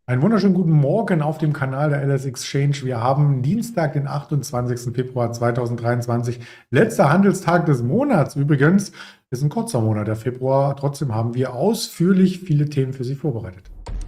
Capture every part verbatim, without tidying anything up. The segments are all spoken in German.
Einen wunderschönen guten Morgen auf dem Kanal der L S Exchange. Wir haben Dienstag, den achtundzwanzigsten Februar zweitausenddreiundzwanzig. Letzter Handelstag des Monats übrigens. Ist ein kurzer Monat, der Februar. Trotzdem haben wir ausführlich viele Themen für Sie vorbereitet.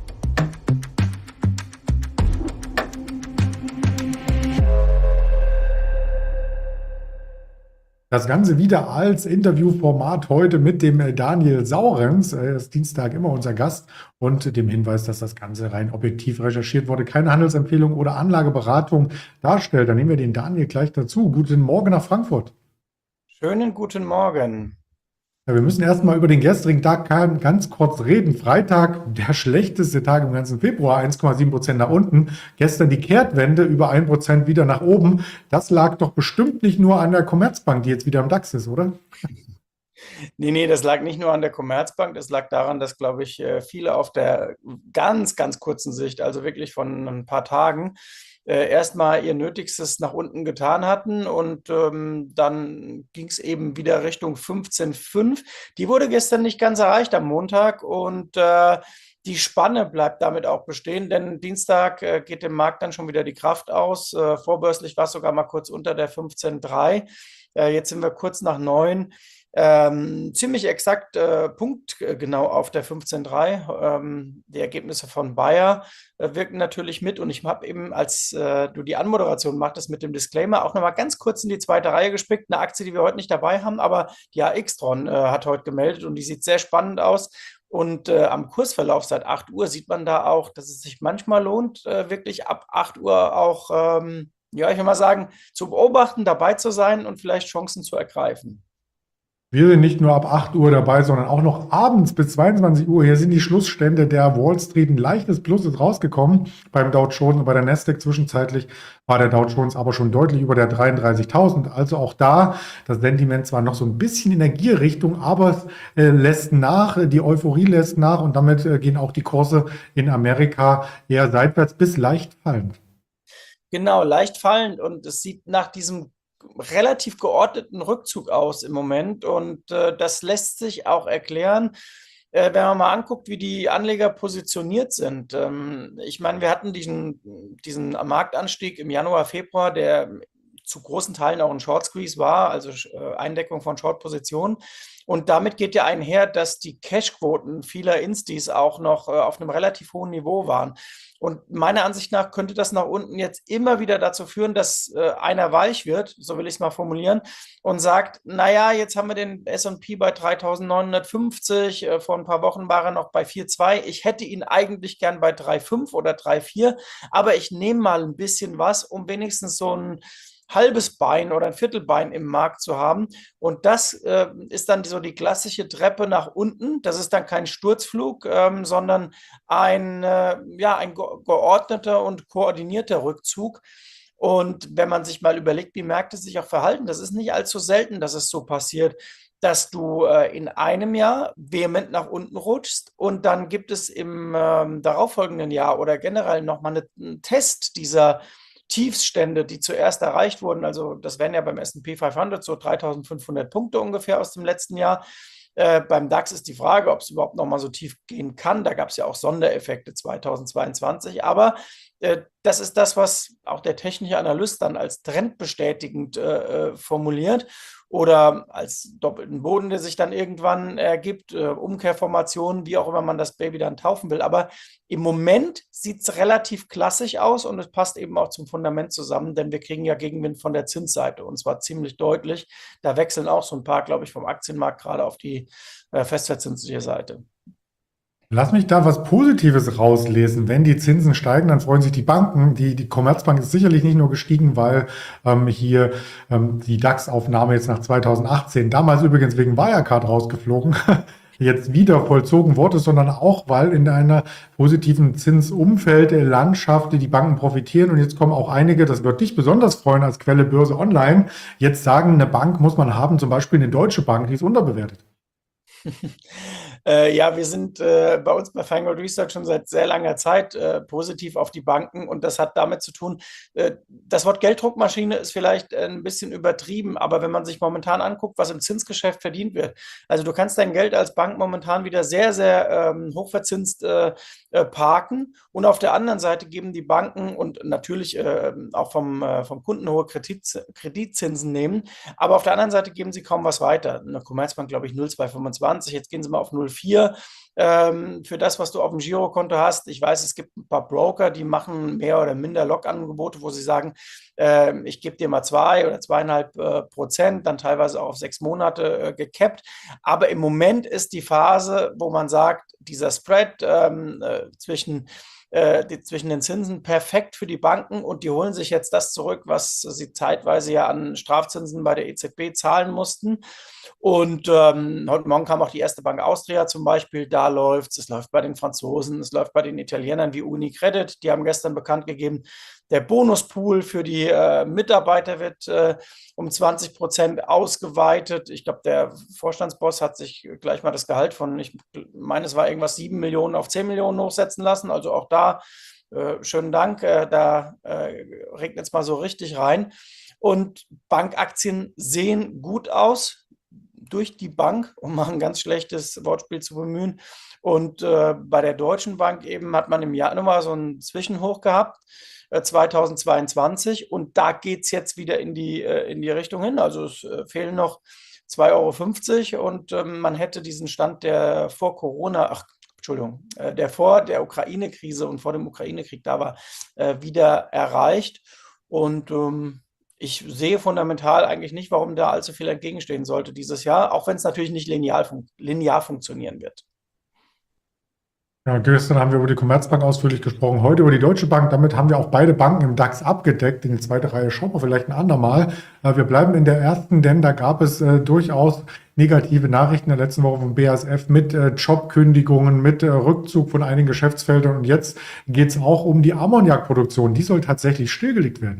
Das Ganze wieder als Interviewformat heute mit dem äh, Daniel Saurens. Er ist Dienstag immer unser Gast und dem Hinweis, dass das Ganze rein objektiv recherchiert wurde, keine Handelsempfehlung oder Anlageberatung darstellt. Dann nehmen wir den Daniel gleich dazu. Guten Morgen nach Frankfurt. Schönen guten Morgen. Ja, wir müssen erstmal über den gestrigen Tag ganz kurz reden. Freitag, der schlechteste Tag im ganzen Februar, eins Komma sieben Prozent nach unten. Gestern die Kehrtwende, über ein Prozent wieder nach oben. Das lag doch bestimmt nicht nur an der Commerzbank, die jetzt wieder im DAX ist, oder? Nee, nee, das lag nicht nur an der Commerzbank, das lag daran, dass, glaube ich, äh, viele auf der ganz, ganz kurzen Sicht, also wirklich von ein paar Tagen, äh, erstmal ihr Nötigstes nach unten getan hatten und ähm, dann ging es eben wieder Richtung fünfzehn Komma fünf. Die wurde gestern nicht ganz erreicht am Montag und äh, die Spanne bleibt damit auch bestehen, denn Dienstag äh, geht dem Markt dann schon wieder die Kraft aus. Äh, vorbörslich war es sogar mal kurz unter der fünfzehn Komma drei. Äh, jetzt sind wir kurz nach neun. Ähm, ziemlich exakt äh, punktgenau auf der fünfzehn Komma drei. Ähm, die Ergebnisse von Bayer äh, wirken natürlich mit und ich habe eben, als äh, du die Anmoderation machtest mit dem Disclaimer, auch nochmal ganz kurz in die zweite Reihe gespickt. Eine Aktie, die wir heute nicht dabei haben, aber die A X-Tron äh, hat heute gemeldet und die sieht sehr spannend aus. Und äh, am Kursverlauf seit acht Uhr sieht man da auch, dass es sich manchmal lohnt, äh, wirklich ab acht Uhr auch, ähm, ja, ich will mal sagen, zu beobachten, dabei zu sein und vielleicht Chancen zu ergreifen. Wir sind nicht nur ab acht Uhr dabei, sondern auch noch abends bis zweiundzwanzig Uhr. Hier sind die Schlussstände der Wall Street. Ein leichtes Plus ist rausgekommen beim Dow Jones und bei der Nasdaq. Zwischenzeitlich war der Dow Jones aber schon deutlich über der dreiunddreißigtausend. Also auch da das Sentiment zwar noch so ein bisschen in der Gierrichtung, aber es äh, lässt nach, die Euphorie lässt nach und damit äh, gehen auch die Kurse in Amerika eher seitwärts bis leicht fallend. Genau, leicht fallend und es sieht nach diesem relativ geordneten Rückzug aus im Moment und äh, das lässt sich auch erklären, äh, wenn man mal anguckt, wie die Anleger positioniert sind. Ähm, ich meine, wir hatten diesen, diesen Marktanstieg im Januar, Februar, der zu großen Teilen auch ein Short Squeeze war, also äh, Eindeckung von Short-Positionen. Und damit geht ja einher, dass die Cashquoten vieler Instis auch noch äh, auf einem relativ hohen Niveau waren. Und meiner Ansicht nach könnte das nach unten jetzt immer wieder dazu führen, dass äh, einer weich wird, so will ich es mal formulieren, und sagt, naja, jetzt haben wir den S und P bei dreitausendneunhundertfünfzig, äh, vor ein paar Wochen war er noch bei vier Komma zwei, ich hätte ihn eigentlich gern bei drei Komma fünf oder drei Komma vier, aber ich nehme mal ein bisschen was, um wenigstens so ein halbes Bein oder ein Viertelbein im Markt zu haben. Und das äh, ist dann so die klassische Treppe nach unten. Das ist dann kein Sturzflug, ähm, sondern ein, äh, ja, ein geordneter und koordinierter Rückzug. Und wenn man sich mal überlegt, wie Märkte sich auch verhalten, das ist nicht allzu selten, dass es so passiert, dass du äh, in einem Jahr vehement nach unten rutschst und dann gibt es im ähm, darauffolgenden Jahr oder generell nochmal einen Test dieser Tiefststände, die zuerst erreicht wurden. Also das wären ja beim S und P fünfhundert so dreitausendfünfhundert Punkte ungefähr aus dem letzten Jahr. Äh, beim DAX ist die Frage, ob es überhaupt noch mal so tief gehen kann. Da gab es ja auch Sondereffekte zweitausendzweiundzwanzig. Aber äh, das ist das, was auch der technische Analyst dann als trendbestätigend äh, äh, formuliert oder als doppelten Boden, der sich dann irgendwann ergibt, äh, Umkehrformationen, wie auch immer man das Baby dann taufen will. Aber im Moment sieht es relativ klassisch aus und es passt eben auch zum Fundament zusammen, denn wir kriegen ja Gegenwind von der Zinsseite und zwar ziemlich deutlich. Da wechseln auch so ein paar, glaube ich, vom Aktienmarkt gerade auf die äh, festverzinsliche Seite. Lass mich da was Positives rauslesen. Wenn die Zinsen steigen, dann freuen sich die Banken. Die, die Commerzbank ist sicherlich nicht nur gestiegen, weil ähm, hier ähm, die DAX-Aufnahme jetzt nach zweitausendachtzehn, damals übrigens wegen Wirecard rausgeflogen, jetzt wieder vollzogen wurde, sondern auch, weil in einer positiven Zinsumfeld, äh, Landschaft, die Banken profitieren. Und jetzt kommen auch einige, das wird dich besonders freuen als Quelle Börse Online, jetzt sagen, eine Bank muss man haben, zum Beispiel eine Deutsche Bank, die ist unterbewertet. Äh, ja, wir sind äh, bei uns bei Feingold Research schon seit sehr langer Zeit äh, positiv auf die Banken und das hat damit zu tun, äh, das Wort Gelddruckmaschine ist vielleicht äh, ein bisschen übertrieben, aber wenn man sich momentan anguckt, was im Zinsgeschäft verdient wird, also du kannst dein Geld als Bank momentan wieder sehr, sehr ähm, hochverzinst äh, äh, parken und auf der anderen Seite geben die Banken und natürlich äh, auch vom, äh, vom Kunden hohe Kredit, Kreditzinsen nehmen, aber auf der anderen Seite geben sie kaum was weiter. Eine Commerzbank, glaube ich, null Komma zweihundertfünfundzwanzig, jetzt gehen sie mal auf null Komma vier ähm, für das, was du auf dem Girokonto hast. Ich weiß, es gibt ein paar Broker, die machen mehr oder minder Log-Angebote, wo sie sagen, äh, ich gebe dir mal zwei oder zweieinhalb äh, Prozent, dann teilweise auch auf sechs Monate äh, gekappt. Aber im Moment ist die Phase, wo man sagt, dieser Spread ähm, äh, zwischen äh, die, zwischen den Zinsen perfekt für die Banken und die holen sich jetzt das zurück, was sie zeitweise ja an Strafzinsen bei der E Z B zahlen mussten. Und ähm, heute Morgen kam auch die erste Bank Austria zum Beispiel, da läuft es, es läuft bei den Franzosen, es läuft bei den Italienern wie UniCredit, die haben gestern bekannt gegeben, der Bonuspool für die äh, Mitarbeiter wird äh, um zwanzig Prozent ausgeweitet. Ich glaube, der Vorstandsboss hat sich gleich mal das Gehalt von, ich meine, es war irgendwas sieben Millionen auf zehn Millionen hochsetzen lassen. Also auch da äh, schönen Dank, äh, da äh, regnet es mal so richtig rein. Und Bankaktien sehen gut aus durch die Bank, um mal ein ganz schlechtes Wortspiel zu bemühen. Und äh, bei der Deutschen Bank eben hat man im Januar so einen Zwischenhoch gehabt, äh, zweitausendzweiundzwanzig. Und da geht es jetzt wieder in die, äh, in die Richtung hin. Also es äh, fehlen noch zwei Euro fünfzig und ähm, man hätte diesen Stand der vor Corona, ach, Entschuldigung, äh, der vor der Ukraine-Krise und vor dem Ukraine-Krieg da war, äh, wieder erreicht. Und ähm, ich sehe fundamental eigentlich nicht, warum da allzu viel entgegenstehen sollte dieses Jahr, auch wenn es natürlich nicht linear, fun linear funktionieren wird. Ja, gestern haben wir über die Commerzbank ausführlich gesprochen, heute über die Deutsche Bank. Damit haben wir auch beide Banken im DAX abgedeckt. In die zweite Reihe schauen wir vielleicht ein andermal. Äh, wir bleiben in der ersten, denn da gab es äh, durchaus negative Nachrichten in der letzten Woche vom B A S F mit äh, Jobkündigungen, mit äh, Rückzug von einigen Geschäftsfeldern. Und jetzt geht es auch um die Ammoniakproduktion. Die soll tatsächlich stillgelegt werden.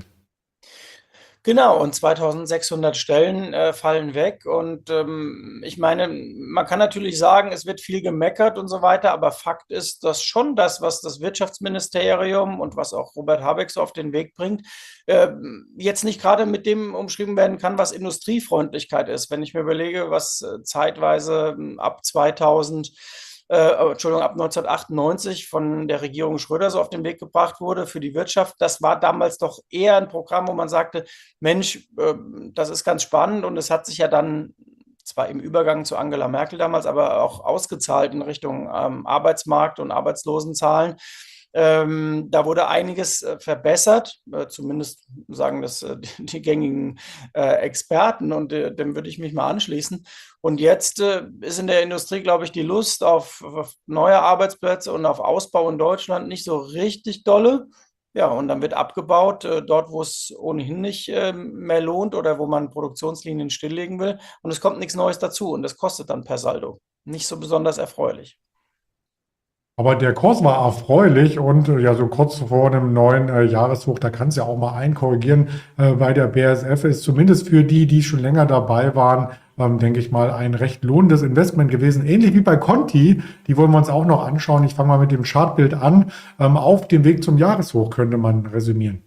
Genau, und zweitausendsechshundert Stellen äh, fallen weg. Und ähm, ich meine, man kann natürlich sagen, es wird viel gemeckert und so weiter, aber Fakt ist, dass schon das, was das Wirtschaftsministerium und was auch Robert Habeck so auf den Weg bringt, äh, jetzt nicht gerade mit dem umschrieben werden kann, was Industriefreundlichkeit ist. Wenn ich mir überlege, was äh, zeitweise äh, ab zweitausend äh, Entschuldigung, ab neunzehnhundertachtundneunzig von der Regierung Schröder so auf den Weg gebracht wurde für die Wirtschaft. Das war damals doch eher ein Programm, wo man sagte, Mensch, äh, das ist ganz spannend und es hat sich ja dann zwar im Übergang zu Angela Merkel damals, aber auch ausgezahlt in Richtung ähm, Arbeitsmarkt und Arbeitslosenzahlen. Ähm, da wurde einiges äh, verbessert, äh, zumindest sagen das äh, die, die, gängigen äh, Experten und äh, dem würde ich mich mal anschließen. Und jetzt äh, ist in der Industrie, glaube ich, die Lust auf, auf neue Arbeitsplätze und auf Ausbau in Deutschland nicht so richtig dolle. Ja, und dann wird abgebaut, äh, dort, wo es ohnehin nicht äh, mehr lohnt oder wo man Produktionslinien stilllegen will. Und es kommt nichts Neues dazu und das kostet dann per Saldo. Nicht so besonders erfreulich. Aber der Kurs war erfreulich und äh, ja, so kurz vor einem neuen äh, Jahreshoch, da kann es ja auch mal einkorrigieren. Äh, bei der B A S F ist zumindest für die, die schon länger dabei waren, ähm, denke ich mal, ein recht lohnendes Investment gewesen. Ähnlich wie bei Conti, die wollen wir uns auch noch anschauen. Ich fange mal mit dem Chartbild an. Ähm, auf dem Weg zum Jahreshoch könnte man resümieren.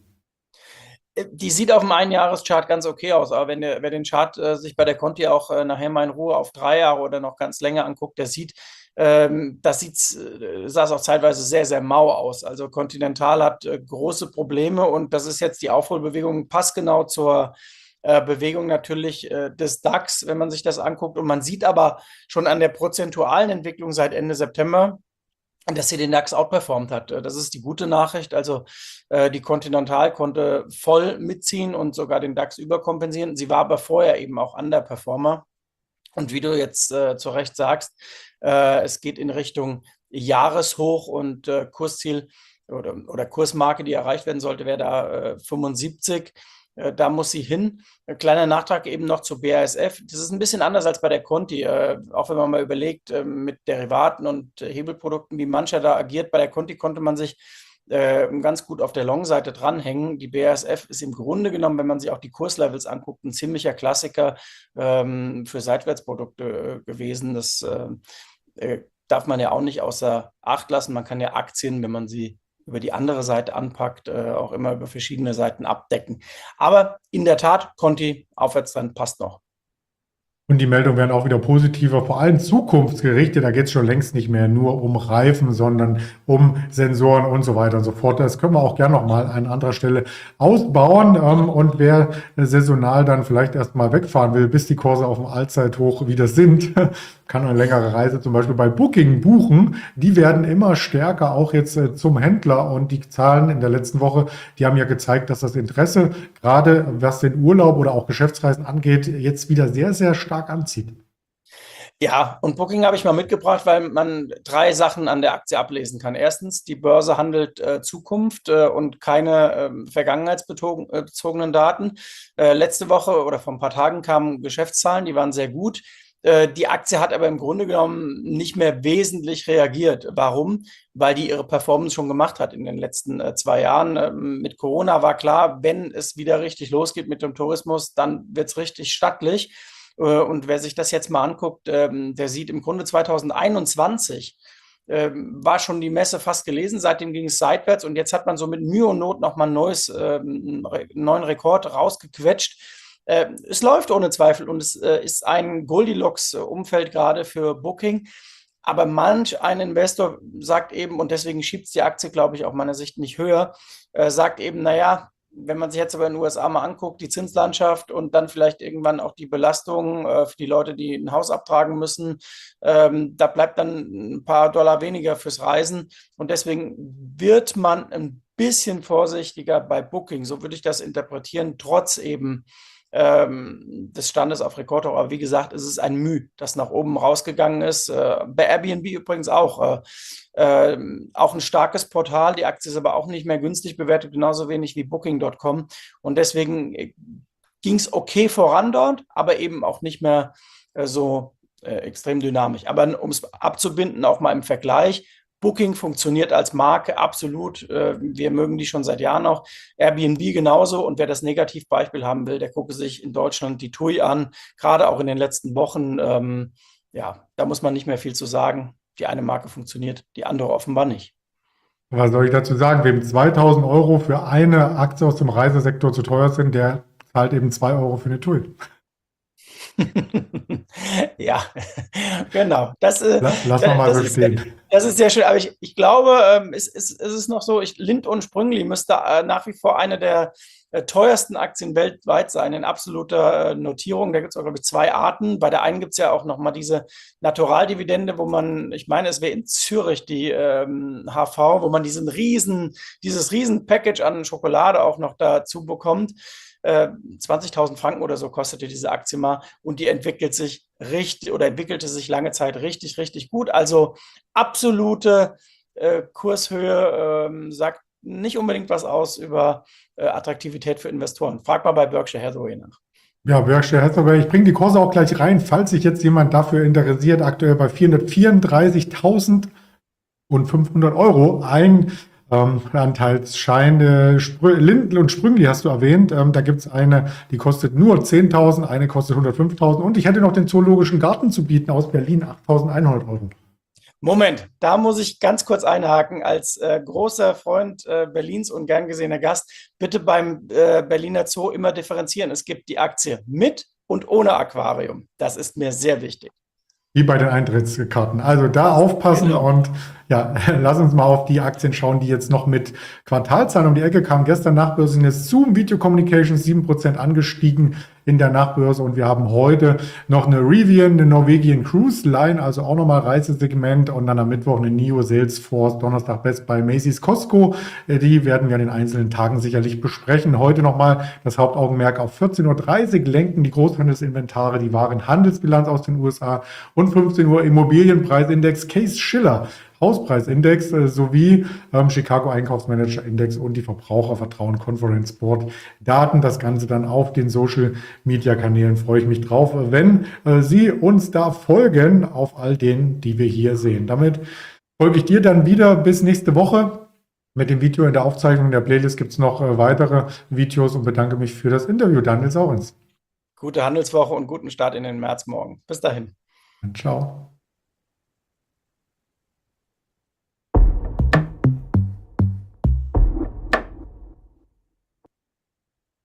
Die sieht auf dem Einjahreschart ganz okay aus, aber wenn der, wer den Chart äh, sich bei der Conti auch äh, nachher mal in Ruhe auf drei Jahre oder noch ganz länger anguckt, der sieht, ähm, das sieht, äh, sah es auch zeitweise sehr, sehr mau aus. Also Continental hat äh, große Probleme und das ist jetzt die Aufholbewegung passgenau zur äh, Bewegung natürlich äh, des DAX, wenn man sich das anguckt. Und man sieht aber schon an der prozentualen Entwicklung seit Ende September, dass sie den DAX outperformt hat. Das ist die gute Nachricht. Also äh, die Continental konnte voll mitziehen und sogar den DAX überkompensieren. Sie war aber vorher eben auch Underperformer. Und wie du jetzt äh, zu Recht sagst, äh, es geht in Richtung Jahreshoch und äh, Kursziel oder, oder Kursmarke, die erreicht werden sollte, wäre da äh, fünfundsiebzig. Äh, da muss sie hin. Ein kleiner Nachtrag eben noch zu B A S F. Das ist ein bisschen anders als bei der Conti. Äh, auch wenn man mal überlegt, äh, mit Derivaten und äh, Hebelprodukten, wie mancher da agiert. Bei der Conti konnte man sich äh, ganz gut auf der Long-Seite dranhängen. Die B A S F ist im Grunde genommen, wenn man sich auch die Kurslevels anguckt, ein ziemlicher Klassiker ähm, für Seitwärtsprodukte äh, gewesen. Das äh, darf man ja auch nicht außer Acht lassen. Man kann ja Aktien, wenn man sie über die andere Seite anpackt, äh, auch immer über verschiedene Seiten abdecken. Aber in der Tat, Conti, Aufwärtstrend passt noch. Und die Meldungen werden auch wieder positiver, vor allem zukunftsgerichtet. Da geht es schon längst nicht mehr nur um Reifen, sondern um Sensoren und so weiter und so fort. Das können wir auch gerne nochmal an anderer Stelle ausbauen. Und wer saisonal dann vielleicht erstmal wegfahren will, bis die Kurse auf dem Allzeithoch wieder sind, kann eine längere Reise zum Beispiel bei Booking buchen. Die werden immer stärker, auch jetzt zum Händler. Und die Zahlen in der letzten Woche, die haben ja gezeigt, dass das Interesse, gerade was den Urlaub oder auch Geschäftsreisen angeht, jetzt wieder sehr, sehr stark anzieht. Ja, und Booking habe ich mal mitgebracht, weil man drei Sachen an der Aktie ablesen kann. Erstens, die Börse handelt äh, Zukunft äh, und keine äh, vergangenheitsbezogenen Daten. Äh, letzte Woche oder vor ein paar Tagen kamen Geschäftszahlen, die waren sehr gut. Äh, die Aktie hat aber im Grunde genommen nicht mehr wesentlich reagiert. Warum? Weil die ihre Performance schon gemacht hat in den letzten äh, zwei Jahren. Äh, mit Corona war klar, wenn es wieder richtig losgeht mit dem Tourismus, dann wird es richtig stattlich. Und wer sich das jetzt mal anguckt, der sieht im Grunde zwanzig einundzwanzig war schon die Messe fast gelesen, seitdem ging es seitwärts und jetzt hat man so mit Mühe und Not nochmal ein neues, einen neuen Rekord rausgequetscht. Es läuft ohne Zweifel und es ist ein Goldilocks-Umfeld gerade für Booking. Aber manch ein Investor sagt eben, und deswegen schiebt es die Aktie, glaube ich, aus meiner Sicht nicht höher, sagt eben, naja, wenn man sich jetzt aber in den U S A mal anguckt, die Zinslandschaft und dann vielleicht irgendwann auch die Belastung äh, für die Leute, die ein Haus abtragen müssen, ähm, da bleibt dann ein paar Dollar weniger fürs Reisen. Und deswegen wird man ein bisschen vorsichtiger bei Booking. So würde ich das interpretieren, trotz eben ähm, des Standes auf Rekordhoch. Aber wie gesagt, es ist ein Müh, das nach oben rausgegangen ist. Äh, bei Airbnb übrigens auch. Äh, äh, auch ein starkes Portal. Die Aktie ist aber auch nicht mehr günstig bewertet, genauso wenig wie Booking Punkt com. Und deswegen ging es okay voran dort, aber eben auch nicht mehr äh, so äh, extrem dynamisch. Aber um es abzubinden, auch mal im Vergleich, Booking funktioniert als Marke absolut. Wir mögen die schon seit Jahren auch. Airbnb genauso. Und wer das Negativbeispiel haben will, der gucke sich in Deutschland die T U I an. Gerade auch in den letzten Wochen. Ähm, ja, da muss man nicht mehr viel zu sagen. Die eine Marke funktioniert, die andere offenbar nicht. Was soll ich dazu sagen? Wem zweitausend Euro für eine Aktie aus dem Reisesektor zu teuer sind, der zahlt eben zwei Euro für eine T U I. Ja, genau. Das, äh, Lass, lass mal das, so ist, stehen. das ist sehr schön. Aber ich, ich glaube, ähm, es, es, es ist noch so, ich, Lindt und Sprüngli müsste äh, nach wie vor eine der äh, teuersten Aktien weltweit sein, in absoluter äh, Notierung. Da gibt es auch, glaube ich, zwei Arten. Bei der einen gibt es ja auch nochmal diese Naturaldividende, wo man, ich meine, es wäre in Zürich die ähm, H V, wo man diesen riesen, dieses riesen Package an Schokolade auch noch dazu bekommt. zwanzigtausend Franken oder so kostete diese Aktie mal und die entwickelt sich richtig oder entwickelte sich lange Zeit richtig, richtig gut. Also absolute äh, Kurshöhe äh, sagt nicht unbedingt was aus über äh, Attraktivität für Investoren. Frag mal bei Berkshire Hathaway nach. Ja, Berkshire Hathaway, ich bringe die Kurse auch gleich rein, falls sich jetzt jemand dafür interessiert, aktuell bei vierhundertvierunddreißigtausendfünfhundert Euro. Ein Ähm, Anteilsschein, äh, Lindt und Sprüngli hast du erwähnt. Ähm, da gibt es eine, die kostet nur zehntausend, eine kostet hundertfünftausend und ich hätte noch den Zoologischen Garten zu bieten aus Berlin, achttausendeinhundert Euro. Moment, da muss ich ganz kurz einhaken. Als äh, großer Freund äh, Berlins und gern gesehener Gast, bitte beim äh, Berliner Zoo immer differenzieren. Es gibt die Aktie mit und ohne Aquarium. Das ist mir sehr wichtig. Wie bei den Eintrittskarten. Also da aufpassen genau. Und ja, lass uns mal auf die Aktien schauen, die jetzt noch mit Quartalzahlen um die Ecke kamen. Gestern Nachbörse ist Zoom Video Communications sieben Prozent angestiegen in der Nachbörse und wir haben heute noch eine Rivian, eine Norwegian Cruise Line, also auch nochmal Reisesegment und dann am Mittwoch eine N I O, Salesforce, Donnerstag Best Buy, Macy's, Costco. Die werden wir in den einzelnen Tagen sicherlich besprechen. Heute nochmal das Hauptaugenmerk auf vierzehn Uhr dreißig lenken die Großhandelsinventare, die Warenhandelsbilanz aus den U S A und fünfzehn Uhr Immobilienpreisindex Case-Shiller. Hauspreisindex äh, sowie ähm, Chicago Einkaufsmanager Index und die Verbrauchervertrauen Conference Board Daten. Das Ganze dann auf den Social Media Kanälen. Freue ich mich drauf, wenn äh, Sie uns da folgen auf all denen, die wir hier sehen. Damit folge ich dir dann wieder bis nächste Woche. Mit dem Video in der Aufzeichnung der Playlist gibt es noch äh, weitere Videos und bedanke mich für das Interview. Daniel Saurens. Gute Handelswoche und guten Start in den März morgen. Bis dahin. Ciao.